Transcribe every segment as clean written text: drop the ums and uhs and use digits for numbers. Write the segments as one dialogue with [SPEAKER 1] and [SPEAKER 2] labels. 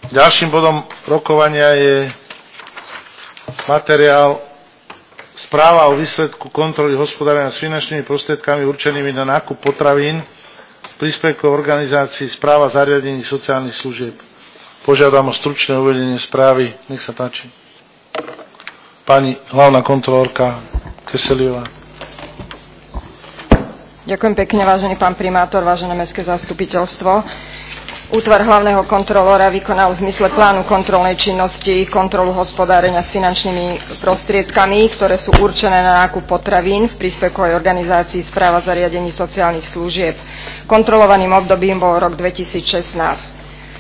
[SPEAKER 1] Ďalším bodom rokovania je materiál Správa o výsledku kontroly hospodárenia s finančnými prostriedkami určenými na nákup potravín príspevkov organizácií Správa zariadení sociálnych služieb. Požiadam o stručné uvedenie správy. Nech sa páči. Pani hlavná kontrolórka Keseliová.
[SPEAKER 2] Ďakujem pekne, vážený pán primátor, vážené mestské zastupiteľstvo. Útvar hlavného kontrolóra vykonal v zmysle plánu kontrolnej činnosti kontrolu hospodárenia s finančnými prostriedkami, ktoré sú určené na nákup potravín v príspevkovej organizácii Správa zariadení sociálnych služieb. Kontrolovaným obdobím bol rok 2016.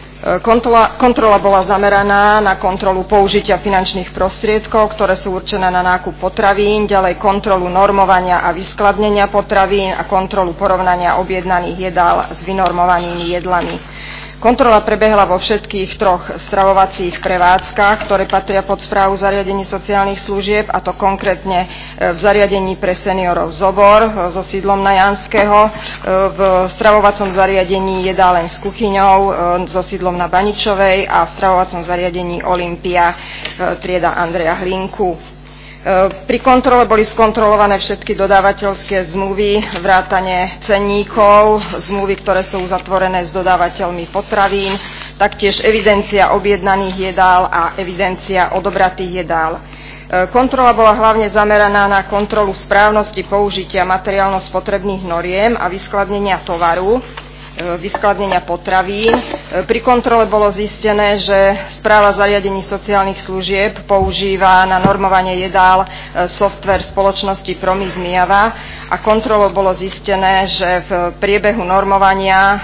[SPEAKER 2] Kontrola bola zameraná na kontrolu použitia finančných prostriedkov, ktoré sú určené na nákup potravín, ďalej kontrolu normovania a vyskladnenia potravín a kontrolu porovnania objednaných jedál s vynormovanými jedlami. Kontrola prebehla vo všetkých troch stravovacích prevádzkach, ktoré patria pod správu zariadení sociálnych služieb, a to konkrétne v zariadení pre seniorov Zobor so sídlom na Janského, v stravovacom zariadení Jedáleň s kuchyňou so sídlom na Baničovej a v stravovacom zariadení Olympia trieda Andreja Hlinku. Pri kontrole boli skontrolované všetky dodávateľské zmluvy, vrátane cenníkov, zmluvy, ktoré sú uzatvorené s dodávateľmi potravín, taktiež evidencia objednaných jedál a evidencia odobratých jedál. Kontrola bola hlavne zameraná na kontrolu správnosti použitia materiálno-spotrebných noriem a vyskladnenia tovaru, vyskladnenia potravín. Pri kontrole bolo zistené, že Správa zariadení sociálnych služieb používa na normovanie jedál softvér spoločnosti Promis Mijava a kontrolou bolo zistené, že v priebehu normovania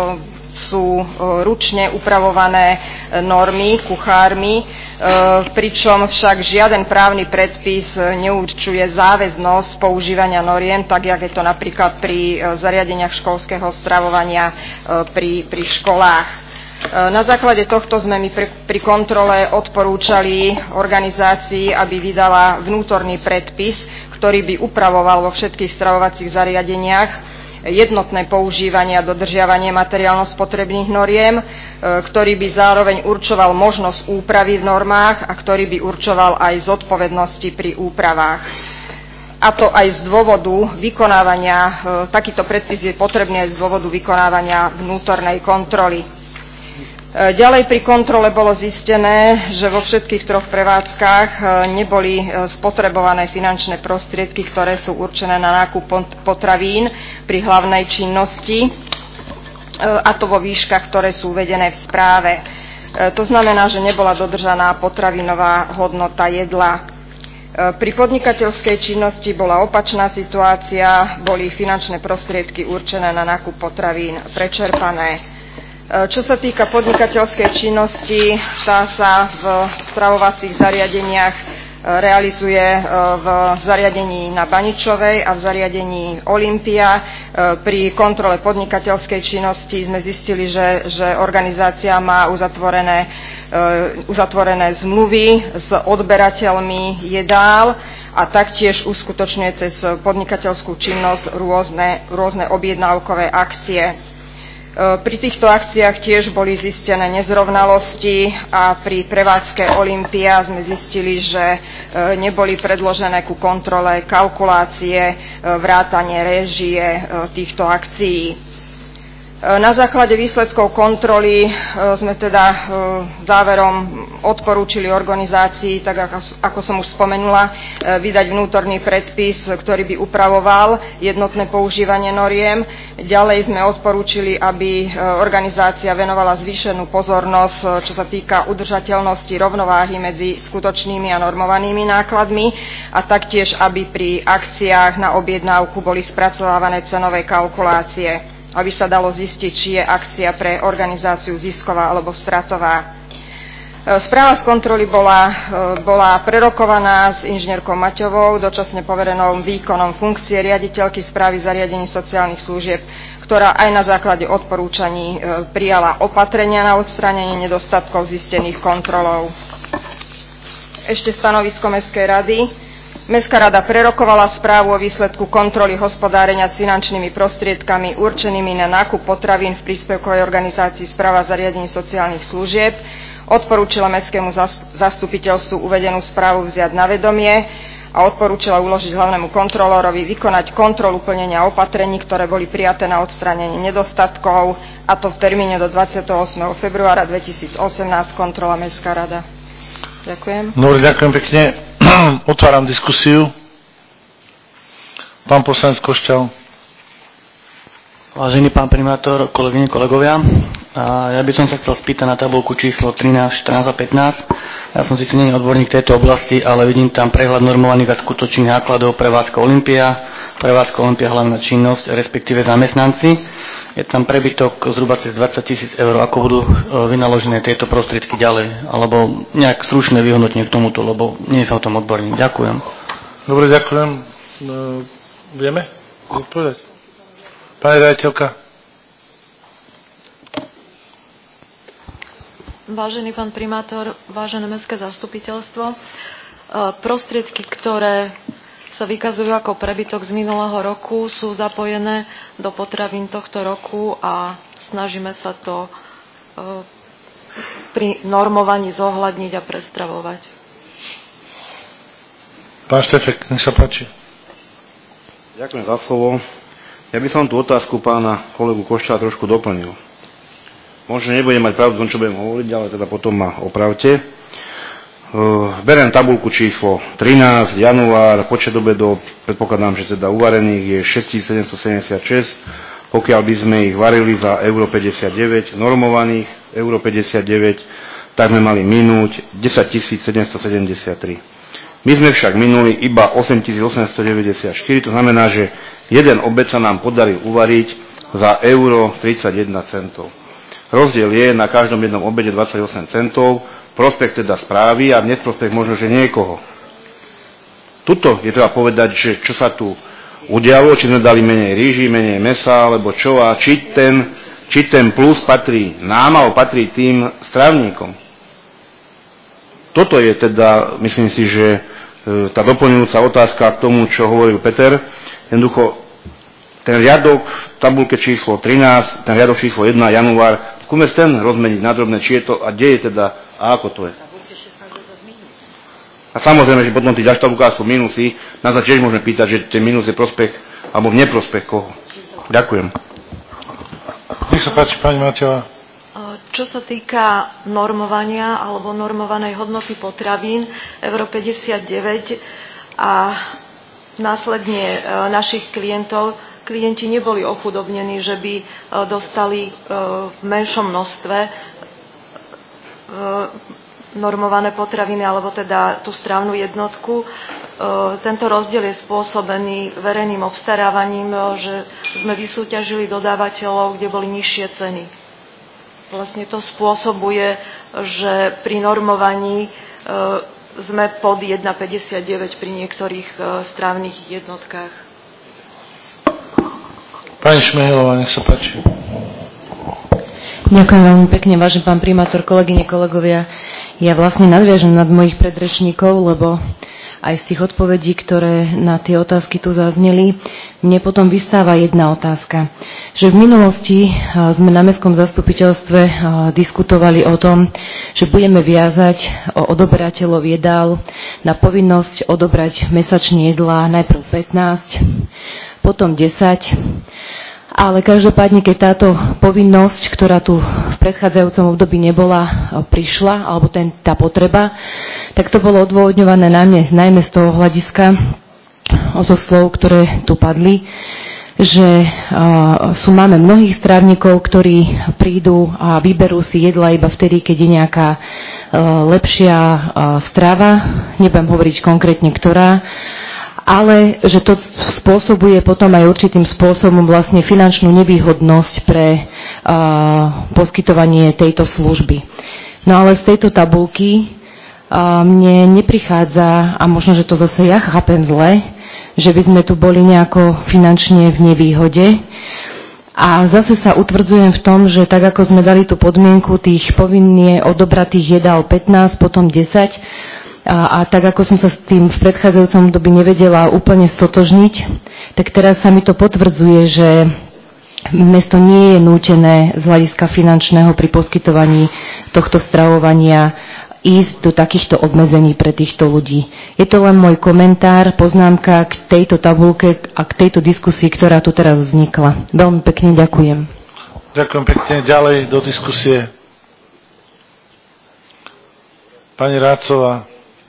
[SPEAKER 2] sú ručne upravované normy kuchármi, pričom však žiaden právny predpis neurčuje záväznosť používania noriem, tak jak je to napríklad pri zariadeniach školského stravovania pri školách. Na základe tohto sme my pri kontrole odporúčali organizácii, aby vydala vnútorný predpis, ktorý by upravoval vo všetkých stravovacích zariadeniach jednotné používanie a dodržiavanie materiálno-spotrebných noriem, ktorý by zároveň určoval možnosť úpravy v normách a ktorý by určoval aj zodpovednosti pri úpravách. A to aj z dôvodu vykonávania, takýto predpis je potrebný aj z dôvodu vykonávania vnútornej kontroly. Ďalej pri kontrole bolo zistené, že vo všetkých troch prevádzkach neboli spotrebované finančné prostriedky, ktoré sú určené na nákup potravín pri hlavnej činnosti, a to vo výškach, ktoré sú uvedené v správe. To znamená, že nebola dodržaná potravinová hodnota jedla. Pri podnikateľskej činnosti bola opačná situácia, boli finančné prostriedky určené na nákup potravín prečerpané. Čo sa týka podnikateľskej činnosti, tá sa v stravovacích zariadeniach realizuje v zariadení na Baničovej a v zariadení Olympia. Pri kontrole podnikateľskej činnosti sme zistili, že organizácia má uzatvorené zmluvy s odberateľmi jedál a taktiež uskutočňuje cez podnikateľskú činnosť rôzne objednávkové akcie. Pri týchto akciách tiež boli zistené nezrovnalosti a pri prevádzke Olympia sme zistili, že neboli predložené ku kontrole kalkulácie, vrátane réžie týchto akcií. Na základe výsledkov kontroly sme teda záverom odporúčili organizácii, tak ako som už spomenula, vydať vnútorný predpis, ktorý by upravoval jednotné používanie noriem. Ďalej sme odporúčili, aby organizácia venovala zvýšenú pozornosť, čo sa týka udržateľnosti rovnováhy medzi skutočnými a normovanými nákladmi, a taktiež, aby pri akciách na objednávku boli spracovávané cenové kalkulácie, aby sa dalo zistiť, či je akcia pre organizáciu zisková alebo stratová. Správa z kontroly bola prerokovaná s inžinierkou Maťovou, dočasne poverenou výkonom funkcie riaditeľky Správy zariadení sociálnych služieb, ktorá aj na základe odporúčaní prijala opatrenia na odstránenie nedostatkov zistených kontrolou. Ešte stanovisko Mestskej rady. Mestská rada prerokovala správu o výsledku kontroly hospodárenia s finančnými prostriedkami určenými na nákup potravín v príspevkovej organizácii Správa zariadení sociálnych služieb. Odporúčila mestskému zastupiteľstvu uvedenú správu vziať na vedomie a odporúčila uložiť hlavnému kontrolórovi vykonať kontrolu plnenia opatrení, ktoré boli prijaté na odstránenie nedostatkov, a to v termíne do 28. februára 2018, kontrola Mestská rada. Ďakujem.
[SPEAKER 1] Dobre, ďakujem pekne. Otváram diskusiu. Pán poslanec Košťal.
[SPEAKER 3] Vážený pán primátor, kolegyne, kolegovia, ja by som sa chcel spýtať na tabuľku číslo 13, 14 a 15. Ja som síce nie odborník v tejto oblasti, ale vidím tam prehľad normovaných a skutočných nákladov prevádzka Olympia, hlavná činnosť, respektíve zamestnanci. Je tam prebytok zhruba cez 20 000 eur. Ako budú vynaložené tieto prostriedky ďalej? Alebo nejak stručné vyhodnotenie k tomuto, lebo nie som o tom odborník. Ďakujem.
[SPEAKER 1] Dobre, ďakujem. Vieme odpovedať? Pani riaditeľka.
[SPEAKER 4] Vážený pán primátor, vážené mestské zastupiteľstvo, prostriedky, ktoré sa vykazujú ako prebytok z minulého roku, sú zapojené do potravín tohto roku a snažíme sa to pri normovaní zohľadniť a prestravovať.
[SPEAKER 1] Pán Štefek, nech sa páči.
[SPEAKER 5] Ďakujem za slovo. Ja by som tú otázku pána kolegu Koščala trošku doplnil. Možno nebudem mať pravdu, čo budem hovoriť, ale teda potom ma opravte. Beriem tabuľku číslo 13, január, počet obedov, predpokladám, že teda uvarených je 6776, pokiaľ by sme ich varili za euro 59, normovaných euro 59, tak sme mali minúť 10 773. My sme však minuli iba 8894, to znamená, že jeden obed sa nám podaril uvariť za euro 31 centov. Rozdiel je na každom jednom obede 28 centov, prospech teda správy a v nesprospech možno, že niekoho. Tuto je treba povedať, že čo sa tu udialo, či sme dali menej rýži, menej mesa, alebo čo, a či ten plus patrí nám, alebo patrí tým strávníkom. Toto je teda, myslím si, že tá doplňujúca otázka k tomu, čo hovoril Peter. Jednoducho, ten riadok v tabuľke číslo 13, ten riadok číslo 1, január, skúme ten rozmeniť na drobné, či je to a kde je teda a ako to je. A samozrejme, že potom tí ďalšie tabulká sú minusy, nás sa tiež môžeme pýtať, že ten minus je prospech alebo v neprospech koho. Ďakujem.
[SPEAKER 1] Nech sa páči, pani Mateová.
[SPEAKER 4] Čo sa týka normovania alebo normovanej hodnoty potravín euro 59 a následne našich klienti neboli ochudobnení, že by dostali v menšom množstve normované potraviny alebo teda tú strávnu jednotku. Tento rozdiel je spôsobený verejným obstarávaním, že sme vysúťažili dodávateľov, kde boli nižšie ceny. Vlastne to spôsobuje, že pri normovaní sme pod 1,59 pri niektorých strávnych jednotkách.
[SPEAKER 1] Pani Šmehelová, nech sa páči.
[SPEAKER 6] Ďakujem veľmi pekne, vážený pán primátor, kolegyne, kolegovia. Ja vlastne nadviažem nad mojich predrečníkov, lebo aj z tých odpovedí, ktoré na tie otázky tu zazneli, mne potom vystáva jedna otázka. Že v minulosti sme na mestskom zastupiteľstve diskutovali o tom, že budeme viazať odoberateľov jedál na povinnosť odobrať mesačne jedlá najprv 15, potom 10. Ale každopádne, keď táto povinnosť, ktorá tu v predchádzajúcom období nebola, prišla, alebo tá potreba, tak to bolo odôvodňované najmä z toho hľadiska zo slov, ktoré tu padli, že máme mnohých strávnikov, ktorí prídu a vyberú si jedla iba vtedy, keď je nejaká lepšia strava, nebudem hovoriť konkrétne ktorá, ale že to spôsobuje potom aj určitým spôsobom vlastne finančnú nevýhodnosť pre poskytovanie tejto služby. No ale z tejto tabuľky mne neprichádza, a možno, že to zase ja chápem zle, že by sme tu boli nejako finančne v nevýhode. A zase sa utvrdzujem v tom, že tak ako sme dali tú podmienku tých povinne odobratých jedál 15, potom 10, a tak ako som sa s tým v predchádzajúcom dobi nevedela úplne stotožniť, tak teraz sa mi to potvrdzuje, že mesto nie je nútené z hľadiska finančného pri poskytovaní tohto stravovania ísť do takýchto obmedzení pre týchto ľudí. Je to len môj komentár, poznámka k tejto tabuľke a k tejto diskusii, ktorá tu teraz vznikla. Veľmi pekne ďakujem.
[SPEAKER 1] Ďakujem pekne. Ďalej do diskusie. Pani Rácová.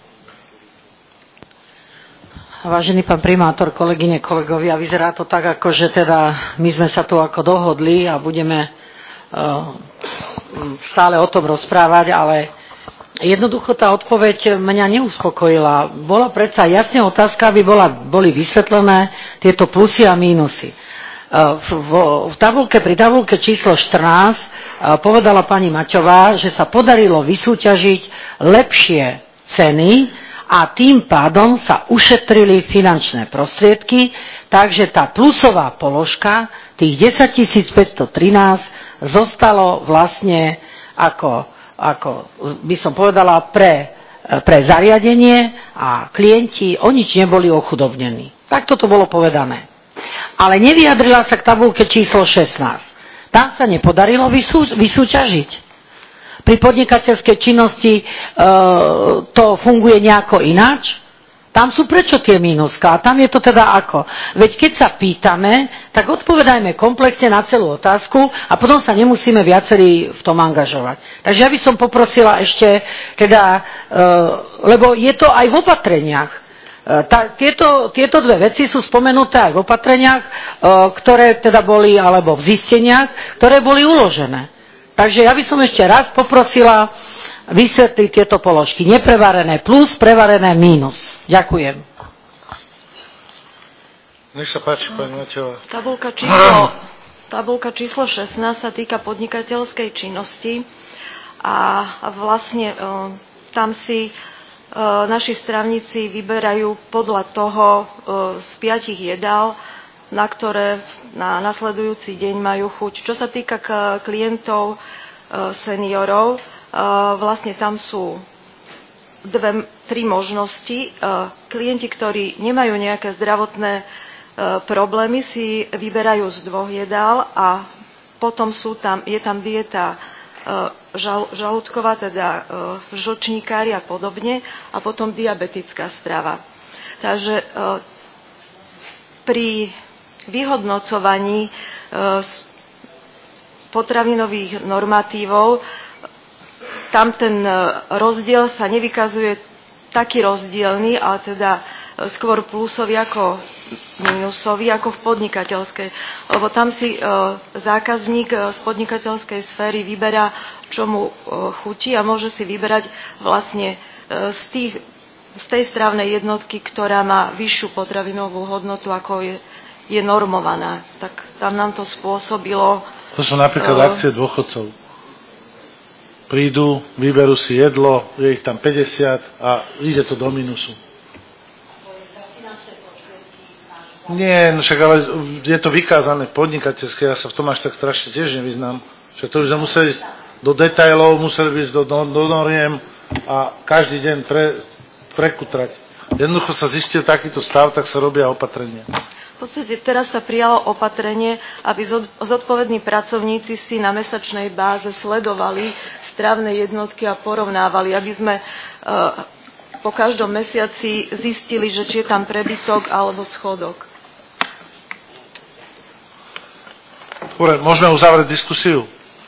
[SPEAKER 7] Vážený pán primátor, kolegyne, kolegovia, vyzerá to tak, ako že teda my sme sa tu ako dohodli a budeme stále o tom rozprávať, ale jednoducho tá odpoveď mňa neuspokojila. Bola predsa jasne otázka, aby boli vysvetlené tieto plusy a mínusy. Pri tabuľke číslo 14 povedala pani Maťová, že sa podarilo vysúťažiť lepšie ceny a tým pádom sa ušetrili finančné prostriedky, takže tá plusová položka, tých 10 513, zostalo vlastne ako by som povedala, pre zariadenie a klienti o nič neboli ochudobnení. Takto to bolo povedané. Ale nevyjadrila sa k tabuľke číslo 16. Tam sa nepodarilo vysúťažiť. Pri podnikateľskej činnosti to funguje nejako ináč. Tam sú prečo tie mínuska? A tam je to teda ako? Veď keď sa pýtame, tak odpovedajme komplexne na celú otázku a potom sa nemusíme viacerí v tom angažovať. Takže ja by som poprosila ešte, lebo je to aj v opatreniach. Tieto dve veci sú spomenuté aj v opatreniach, ktoré teda boli, alebo v zisteniach, ktoré boli uložené. Takže ja by som ešte raz poprosila vysvetliť tieto položky. Neprevarené plus, prevarené mínus. Ďakujem.
[SPEAKER 1] Nech sa páči, pani Maťová.
[SPEAKER 4] Tabuľka číslo 16 sa týka podnikateľskej činnosti a vlastne tam si naši strávnici vyberajú podľa toho z 5 jedál, na ktoré na nasledujúci deň majú chuť. Čo sa týka klientov seniorov, vlastne tam sú 3 možnosti. Klienti, ktorí nemajú nejaké zdravotné problémy, si vyberajú z 2 jedál a potom je tam dieta žalúdková, teda žlčníkári a podobne, a potom diabetická strava. Takže pri vyhodnocovaní potravinových normatívov tam ten rozdiel sa nevykazuje taký rozdielny, ale teda skôr plusový ako minusový, ako v podnikateľskej. Lebo tam si zákazník z podnikateľskej sféry vyberá, čo mu chutí, a môže si vyberať vlastne z tej strávnej jednotky, ktorá má vyššiu potravinovú hodnotu, ako je normovaná. Tak tam nám to spôsobilo...
[SPEAKER 1] To sú napríklad akcie dôchodcov. Prídu, vyberú si jedlo, je ich tam 50 a ide to do minusu. Nie, no však ale je to vykázané podnikateľské, ja sa v tom až tak strašne tiež nevyznám. Však to by sme museli ísť do detailov, museli by ísť do noriem a každý deň prekutrať. Jednoducho sa zistil takýto stav, tak sa robia opatrenia.
[SPEAKER 4] V podstate teraz sa prijalo opatrenie, aby zodpovední pracovníci si na mesačnej báze sledovali stravné jednotky a porovnávali, aby sme po každom mesiaci zistili, že či je tam prebytok alebo schodok.
[SPEAKER 1] Dobre, môžeme uzavrieť diskusiu.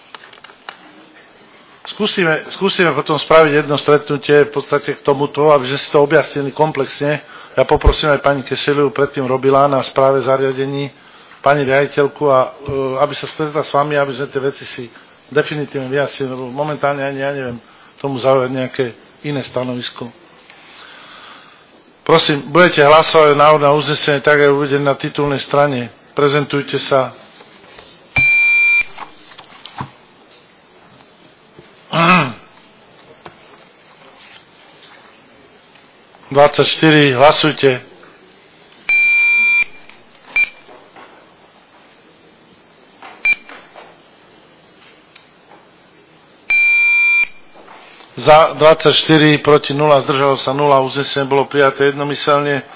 [SPEAKER 1] Skúsime potom spraviť jedno stretnutie v podstate k tomuto, aby sme si to objasnili komplexne. Ja poprosím aj pani Keseliu, predtým robila na správe zariadení, pani riaditeľku, a aby sa stretla s vami, aby sme tie veci si definitívne vyjasnili, lebo momentálne ani ja neviem tomu zaujať nejaké iné stanovisko. Prosím, budete hlasovať návrh na uznesenie, tak aj uvedené na titulnej strane. Prezentujte sa. Hlasujte. Za 24, proti 0, zdržalo sa 0, uznesenie bolo prijaté jednomyselne.